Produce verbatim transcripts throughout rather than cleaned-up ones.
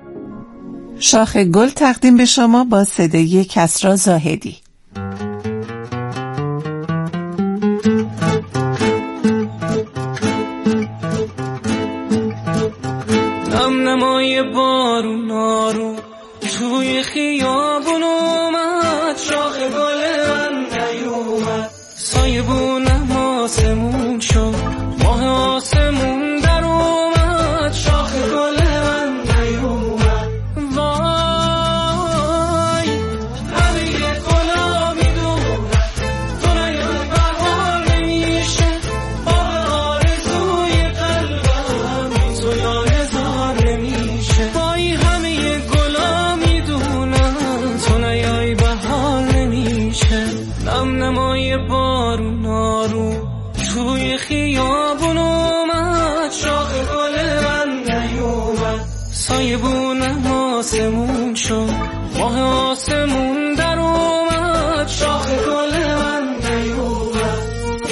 شاخ گل تقدیم به شما با صدای کسری زاهدی. نم نمای بارون نارو توی خیابون اومد، شاخ گل من نیومد، سایبونم آسمون شد، ماه آسمون در اومد، شاخ گل من نیومد. وای همه گلا میدونم تو نیای بهار نمیشه، آه آرزوی قلبم بی تو یادگار نمیشه. وای همه گلا میدونم تو نیای بهار نمیشه. نم نمای بارون نارو توی خیابون اومد، شاخ گل من نیومد، سایبونم آسمون شد، ماه آسمون در اومد، شاخ گل من نیومد.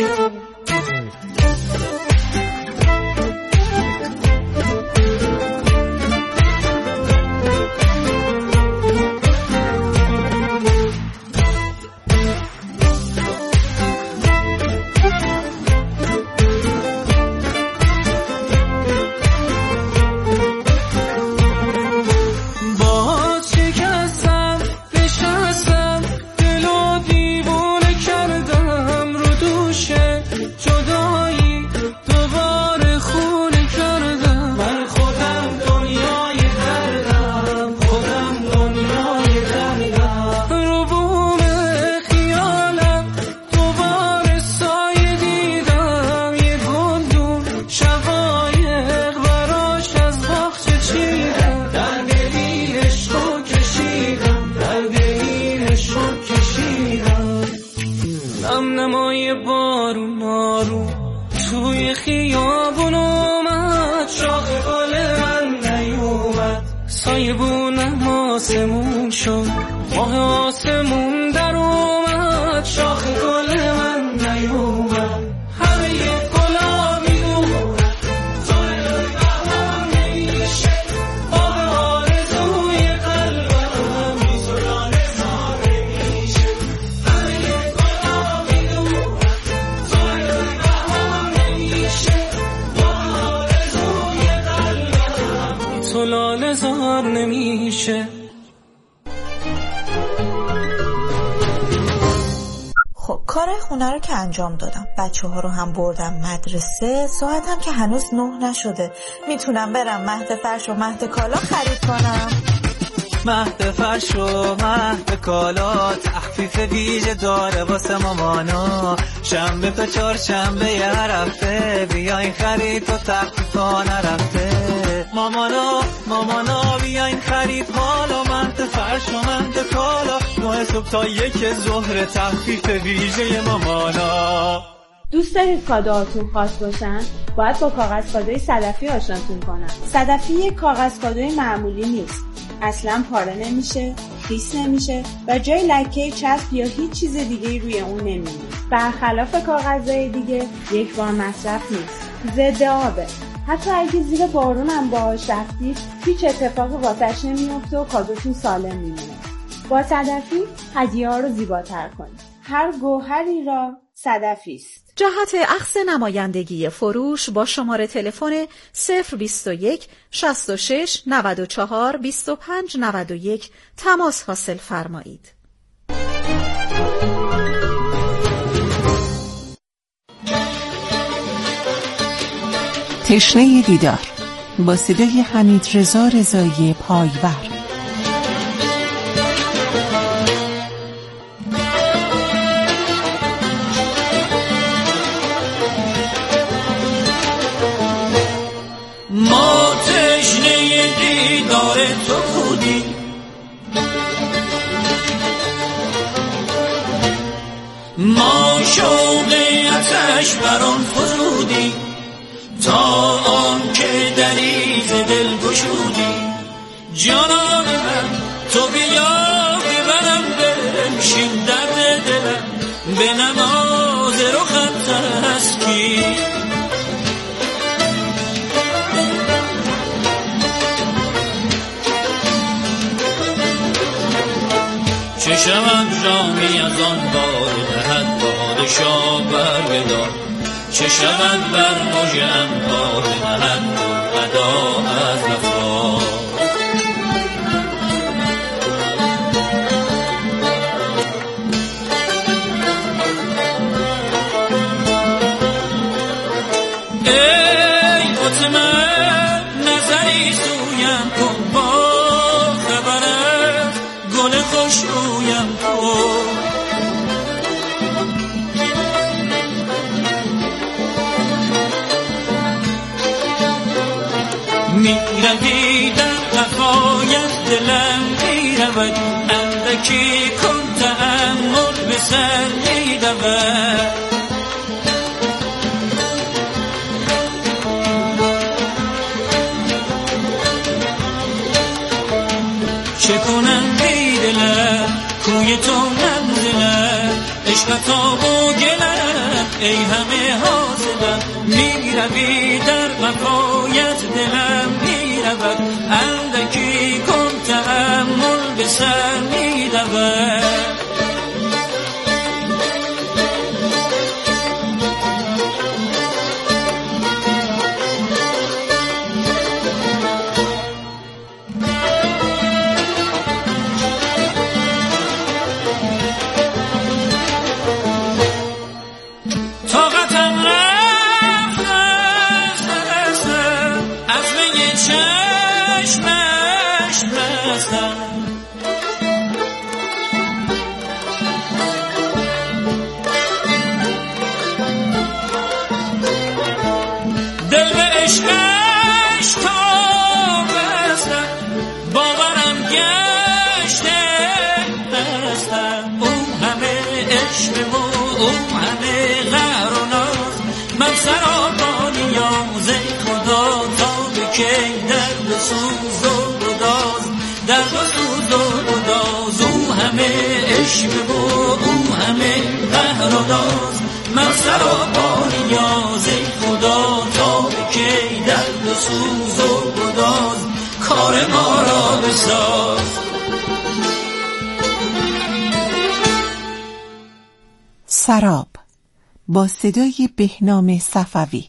نم نمای بارون نارو توی خیابون اومد، شاخ گل من نیومد، سایبونم آسمون شد، ماه آسمون در اومد، شاخ گل من نیومد. همه گلا میدونم تو نیای بهار نمیشه، آه آرزوی قلبم بی تو یادگار نمیشه. همه گلا میدونم تو نیای بهار نمیشه، آه آرزوی قلبم بی تو یادگار نمیشه. خب کارهای خونه رو که انجام دادم، بچه ها رو هم بردم مدرسه، ساعت هم که هنوز نه نشده، میتونم برم مهد فرش و مهد کالا خرید کنم. مهد فرش و مهد کالا تخفیف ویژه داره واسه مامانا، شنبه تا چهار شنبه یه هفته بیاین خرید تا تخفیف ها نرفته. مامانا مامانا بیاین خرید حالا، مهد فرش و مهد کالا، نه صبح تا یک ظهر تخفیف ویژه مامانا. دوست دارید کادوهاتون خاص باشن؟ باید با کاغذ کادوی صدفی آشناتون کنم. صدفی یک کاغذ کادوی معمولی نیست، اصلا پاره نمیشه، خیس نمیشه و جای لکه، چسب یا هیچ چیز دیگه روی اون نمیمونه. برخلاف کاغذهای دیگه یک بار مصرف نیست، ضد آبه، حتی اگه زیر بارون هم باهاش رفتید هیچ اتفاقی واسش نمیفته و کادوتون سالم میمونه. با صدفی هدیه ها رو زیباتر کنید. هر گوهری را صدفی است. جهت اخذ نمایندگی فروش با شماره تلفن صفر بیست و یک شصت و شش نود و چهار بیست و پنج نود و یک تماس حاصل فرمایید. تشنه دیدار با صدای حمیدرضا رضایی پایور. ما تشنه دیدار تو بودیم، ما شوق آتش بران فزودیم، تا آن که دریغ دل گشودی. جانان من تو بیا ببرم بنشین درد دلم، به نماز رخت تسکی. چه شود جامی از آن بار دهد پادشاه برگدار، چه شود بر مژه انبار دهد ادا از وفا. ای مطمئن نظری سویم کن، با خبرت گل خوش رویم کن. میروی در قفایت دلم میرود، اندکی کن تأمل به سر میدود. چه کنم بی دلم کوی تو منزلم، عشقتا و گلم ای همه حاصلم. میروی در قفایت دلم میرود، اندکی کن تأمل به سر میدود. دل به عشقش تا بستم، باورم گشته هستم. او همه عشق و او همه قهر و ناز، من سراپا نیاز خدا تا به کی درد و سوز و گداز، درد و سوز و گداز. او همه عشق و او همه قهر و ناز، من سراپا نیاز خدا تا به کی درد و سوز و گداز. کار ما را بساز. سراب با صدای بهنام صفوی.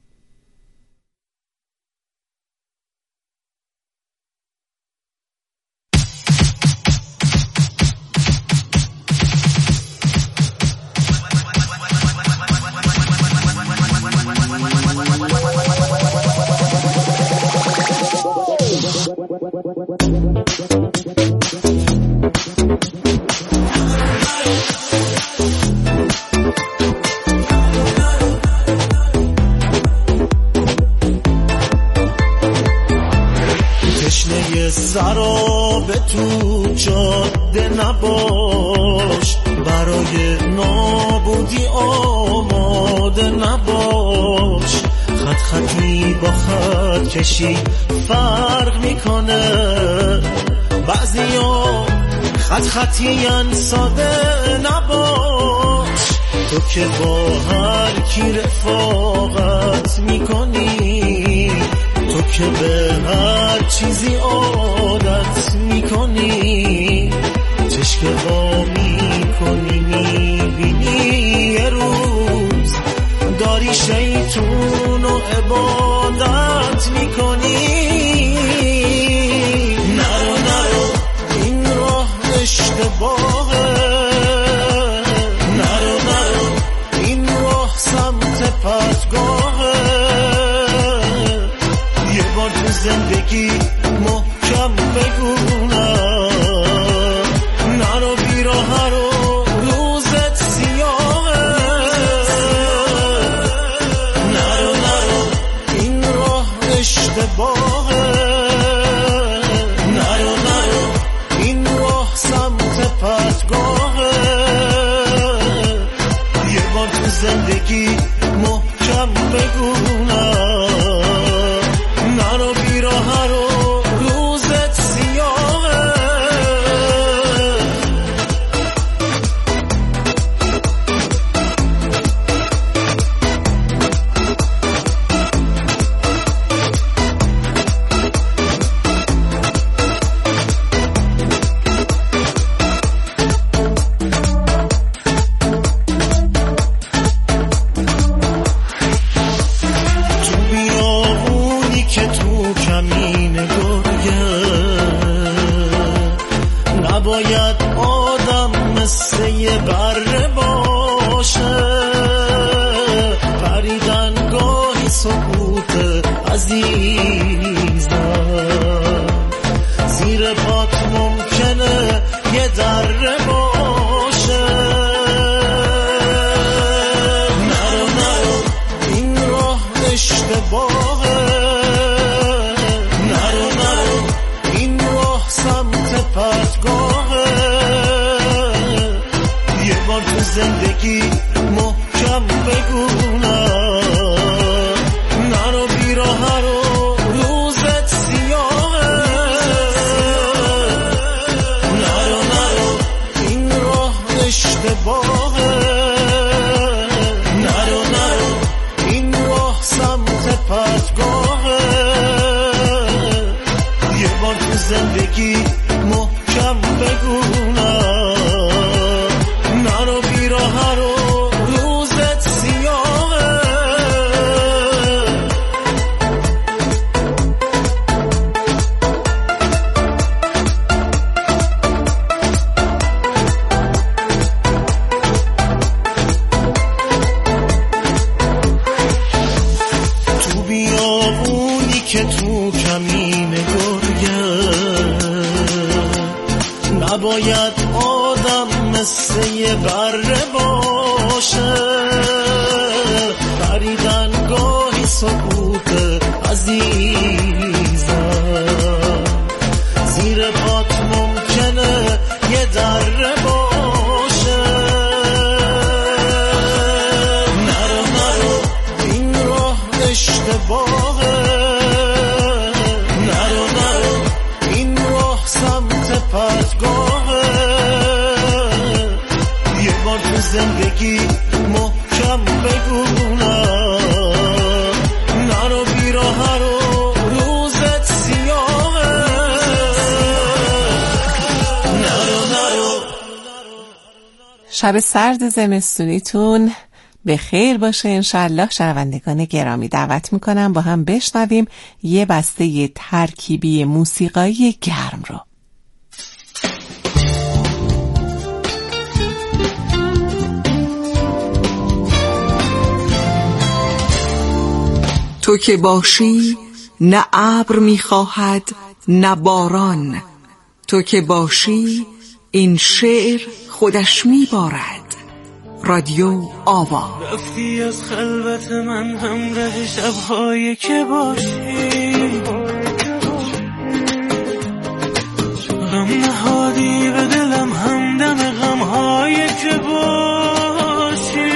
سراب تو جاده نباش، برای نابودی آماده نباش. خط خطی با خط کشی فرق میکنه، بعضیا خط خطیان ساده نباش. تو که با هر کی رفاقت میکنی، تو که به هر چیزی عادت میکنی، چشک وا میکنی میبینی یه روز داری شیطون و عبادت میکنی. نرو نرو این راه اشتباهه، نرو نرو این راه سمت پرتگاهه. یه بار تو زندگی محکم بگونم، نباید آدم مثل یه بره باشه، پریدن گاهی سکوت عزیزم، زیر پات ممکنه یه دره باشه. نرو نرو این راه اشتباهه، نرو نرو این راه سمت پرتگاهه. یه بار تو زندگی محکم بگونم، نرو بیراه رو روزت سیاهه. نرو نرو این راه اشتباهه، نرو نرو این راه سمت پرتگاهه. یه بار تو زندگی محکم بگونم، نرو بیراه رو روزت سیاهه. تو بیابونی که تو کمین گرگه، نباید آدم مثل یه بره باشه، پریدن گاهی سکوت عزیزم، زیر پات ممکنه یه دره باشه. نرو نرو این راه اشتباهه، نرو نرو این راه سمت پرتگاهه. یه بار تو زندگی محکم بگونم، نرو بیراه رو روزت سیاهه. نرو نرو. شب سرد زمستونیتون به خیر باشه انشالله. شنوندگان گرامی دعوت میکنم با هم بشنویم یه بسته ترکیبی موسیقایی گرم رو. تو که باشی نه ابر میخواهد نه باران، تو که باشی این شعر خودش میبارد. رادیو آوا. رفتی از خلوت من همراه شب‌هایی که باشی، غم نهادی به دلم همدم غم‌هایی که باشی.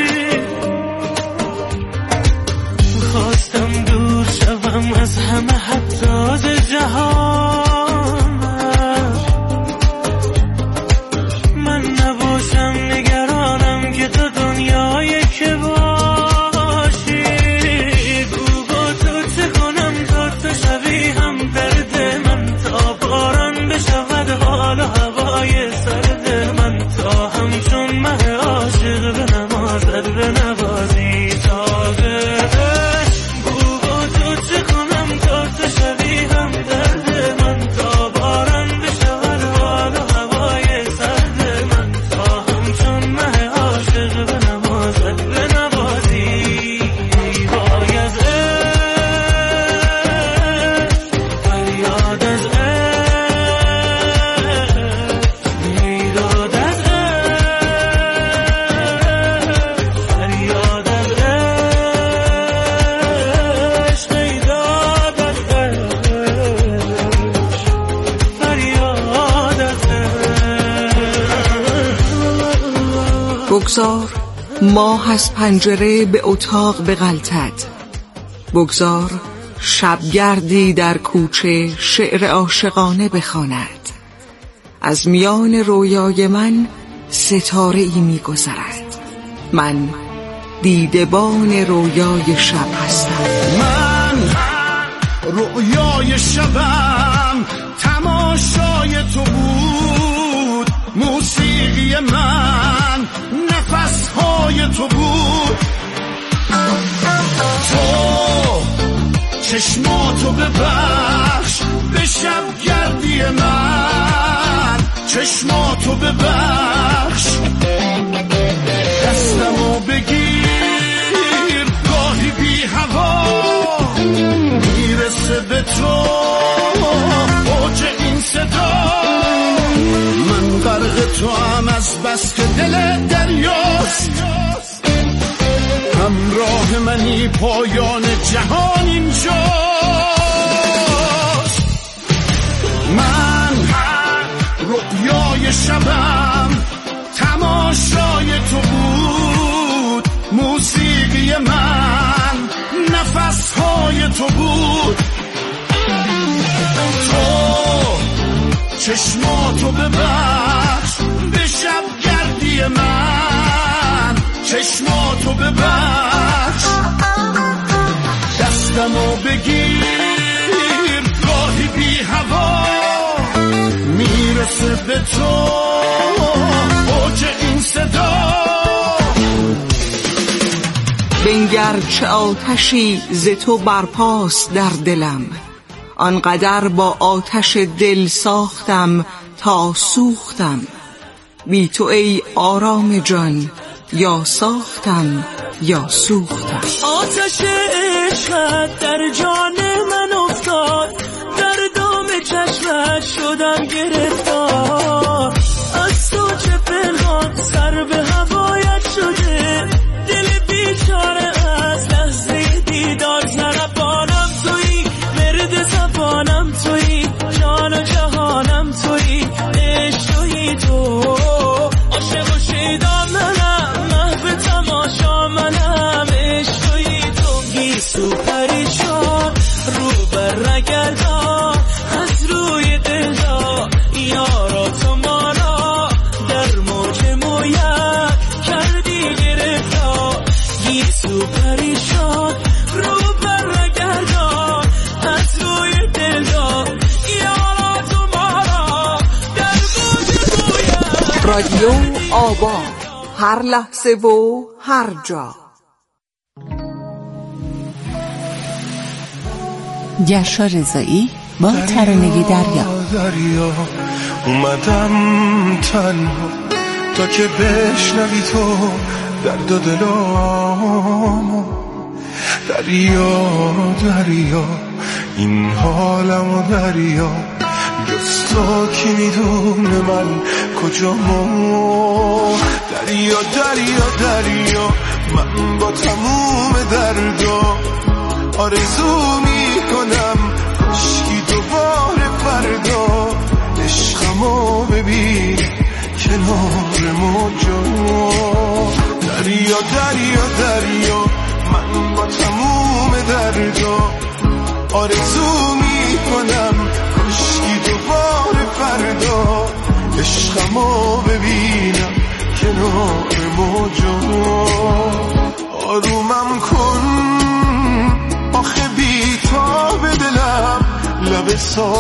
خواستم دور شوم از همه حتی از جهان، من نباشم نگرانم که تو دنیایی که باشی. بگو با تو چه کنم تا تو شوی هم درد من، تا باران بشود حال و هوای سرد من، تا همچون مه عاشق به نمازت به نوازی تازه. بگو با تو چه کنم تا تو شوی هم درد من، تا باران بشود حال و هوای سرد من، تا همچون مه عاشق به نمازت به نوازی. وای از عشق، فریاد از عشق، میداد از عشق، فریاد از عشق، میداد از عشق، فریاد از عشق. بگذار ماه از پنجره به اتاق بغلطد، بگذار شبگردی در کوچه شعر عاشقانه بخواند. از میان رویای من ستاره ای می گذرد، من دیدبان رویای شب هستم. من رویای شبم تماشای تو بود، موسیقی من نفسهای تو بود. تو چشماتو ببخش به شب گردی من، چشماتو ببخش، دستمو بگیر گاهی بی هوا میرسه به تو اوج این صدا. من غرق تو هم از بس که دل دریاست، همراه منی پایان جهان اینجاست. من رؤیای شبم تماشای تو بود، موسیقی من نفسهای تو بود. تو چشماتو ببخش به شب گردی من، چشماتو ببخش، دستمو بگیر گاهی بی هوا میرسه به تو اوج این صدا. بنگر چه آتشی ز تو برپاست در دلم، آنقدر با آتش دل ساختم تا سوختم. بی تو ای آرام جان یا ساختم یا سوختم. آتش عشقت در جان من افتاد، در دام چشمت شدم گرفتار. از تو چه پنهان سر به هوایت شده، دل بیچاره از لحظه دیدار. نربانم تویی، مرد زبانم تویی، جان و جهانم تویی، عشق تویی تو. عاشق و شیدا منم، محو تماشا منم، عشق تویی تو. گیسو پریشان رو بر نگردان از روی دلدار، یارا تو ما را در موج مویت کردی گرفتار. گیسو پریشان رو بر نگردان از روی دلدار، یارا تو ما را در موج مویت. رادیو آباد، هر لحظه و هر جا. گشا رضایی با ترانه دریا. دریا اومدم تنها تا که بشنوی تو درد و دلامو. دریا دریا این حالمو دریا، جز تو کی میدونه من کجامو. دریا دریا دریا من با تموم دردا آرزو میکنم کاشکی دوباره فردا عشقمو ببین کنار موجا. دریا دریا دریا من با تموم دردا آرزو میکنم کاشکی دوباره فردا عشقمو ببینم کنار موجا. آرومم کن آخه بی تا به دلم، لب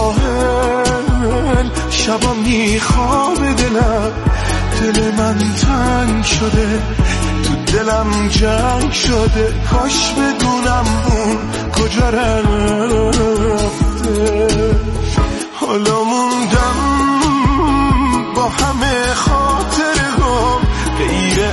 ساحل شبا میخواب دلم. دل من تنگ شده تو دلم جنگ شده، کاش بدونم اون کجا رفته. حالا موندم با همه خاطرهام، غیر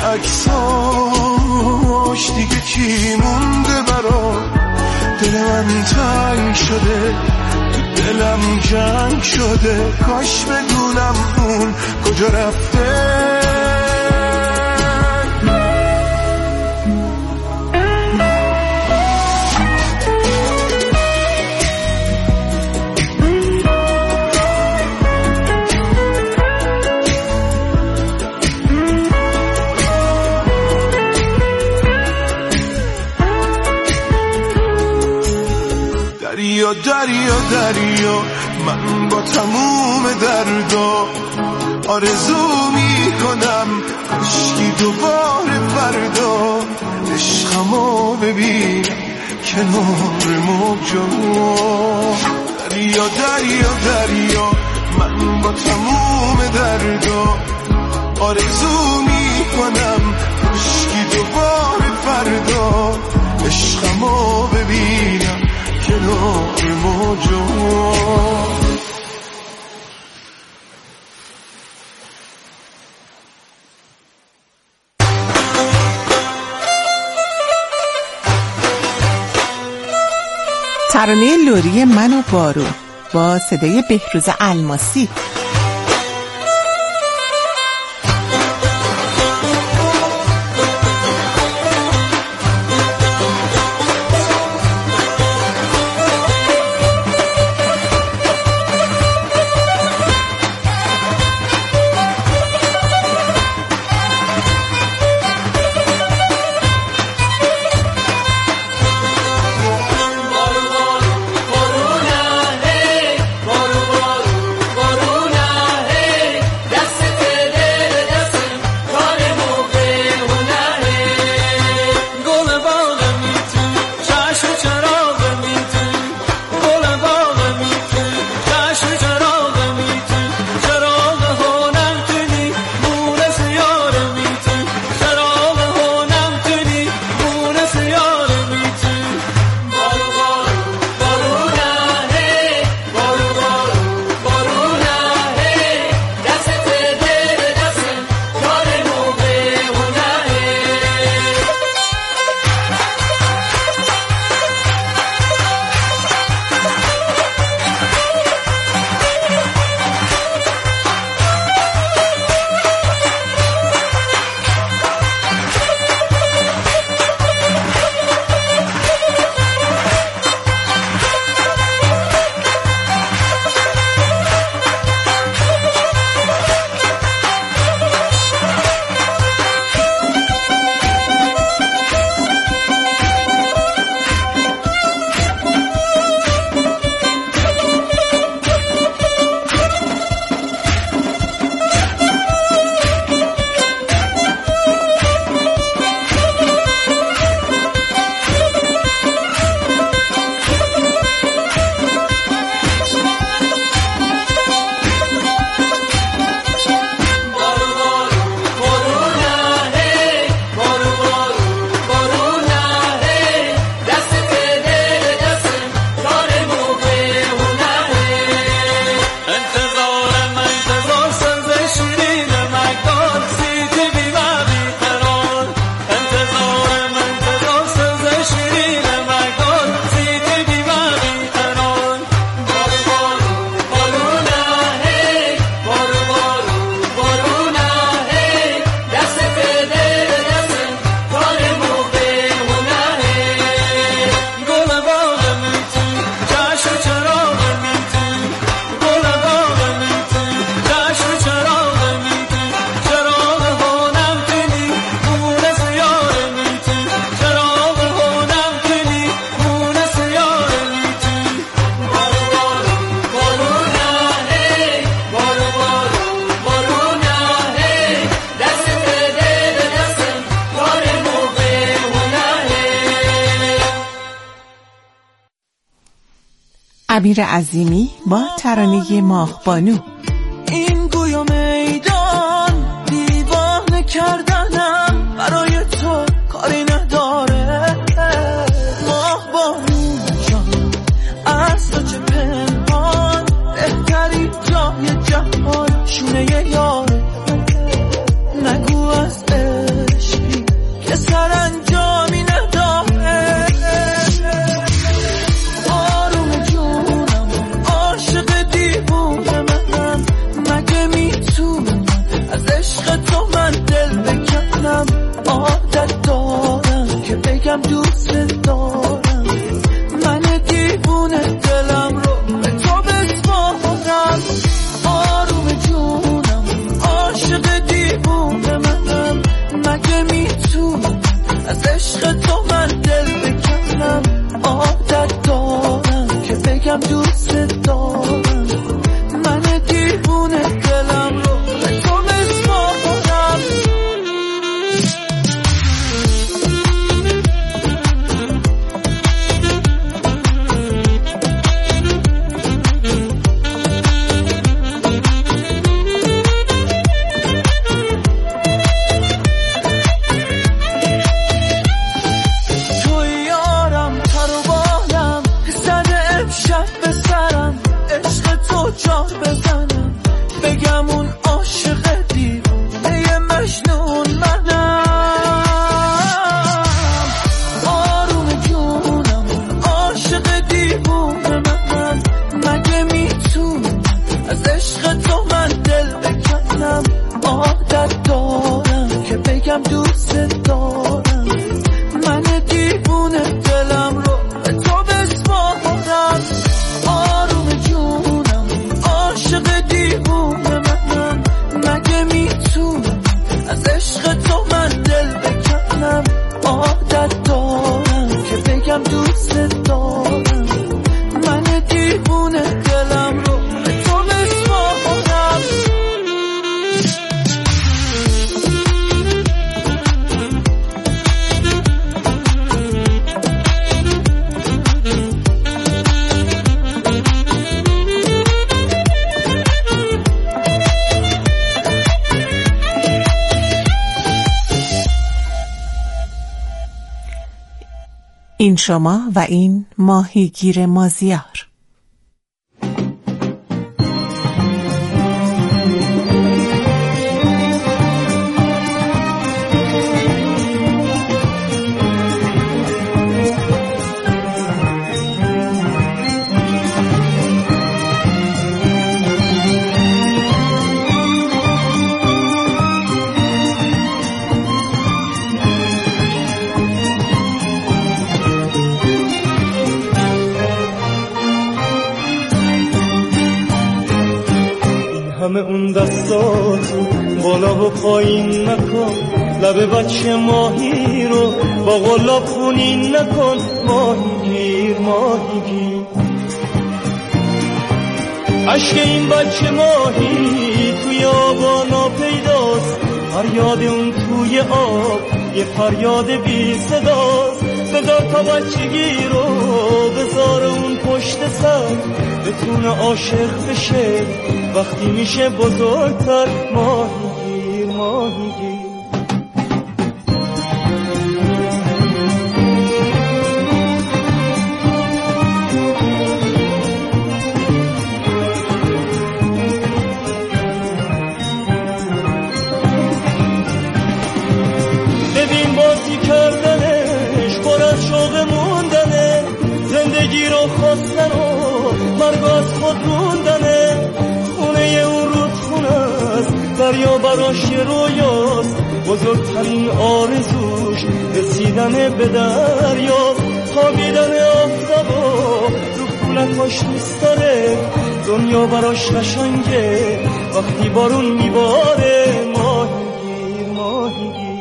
عکساش دیگه چی مونده برام. دل من تنگ شده تو دلم جنگ شده، کاش بدونم اون کجا رفته. دریا دریا دریا من با تموم دردا آرزو میکنم کاشکی دوباره فردا عشقمو ببینم کنار موجا. دریا دریا دریا من با تموم دردا آرزو میکنم کاشکی دوباره فردا عشقمو ببینم کنار موجا. ترانه لوری من و بارون با صدای بهروز الماسی. امیر عظیمی با ترانه ماهبانو. این گویا میدان دیوانه کردنم برای تو کاری نداره. ماهبانو جان از تو چه پنهان، بهتری جای جهان شونه یاره. نگو از عشقی که سرانجامی نداره. آروم جونم عاشق دیوونه منم، مگه میتونم از عشق تو من دل بکنم؟ عشق تو من دل بکنم، عادت دارم که بگم دوست دارم، من دیوونه دلم رو به تو بسپارم. آروم جونم عاشق دیوونه منم، مگه میتونم از عشق تو من دل بکنم، عادت دارم که بگم دوست دارم، من دیوونه دلم رو به تو بسپارم. این شما و این ماهیگیر مازیار. همه اون دستاتو بالا و پایین نکن، لب بچه ماهی رو با قلاب خونین نکن، ماهیگیر ماهیگیر. عشق این بچه ماهی توی آبانا پیداست، فریاد اون توی آب یه فریاد بی صداست. بذار تا بچگی رو بذار اون پشت سر، بتونه عاشق بشه وقتی میشه بزرگتر، ماهیگیر ماهیگیر. ببین بازی کردنش پر از شوق موندنه، زندگی رو خواستن و مرگ از خود موندنه. خونه اون رودخونه است، دریا براش رویاست، بزرگترین آرزوش رسیدن به دریا. خوابیدن آفتابا رو کولکاش دوست داره، دنیا براش قشنگه وقتی بارون میباره، ماهیگیر ماهیگیر.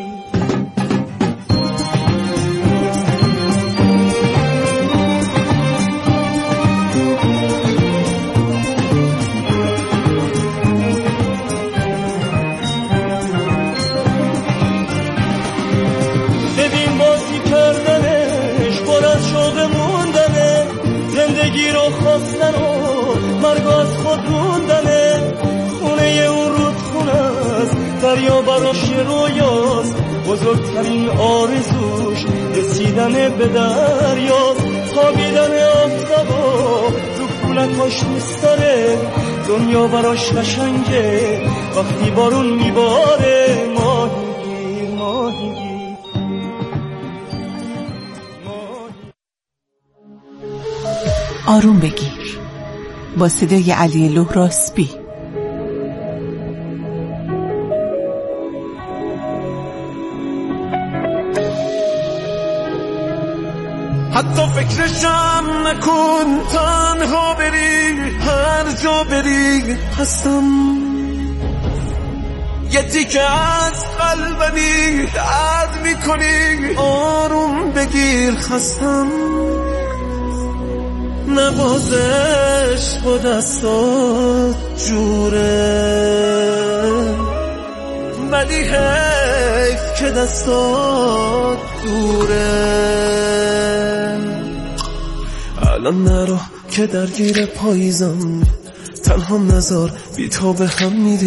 زندگی رو خواستن و مرگ از خود موندنه. خونه اون رودخونه است، دریا براش رویاست، بزرگترین آرزوش رسیدن به دریا. خوابیدن آفتابا رو کولکاش دوست داره، دنیا براش قشنگه وقتی بارون میباره، ماهیگیر ماهیگیر. آروم بگیر با صدای علی لهراسبی. حتی فکرشم نکن، تنها بری هر جا بری هستم، یه تیکه از قلبمی درد میکنی، آروم بگیر خستم. نوازش با دستات جوره، ولی حیف که دستات دوره. الان نرو که درگیر پاییزم، تنها نزار بی تو به هم میری.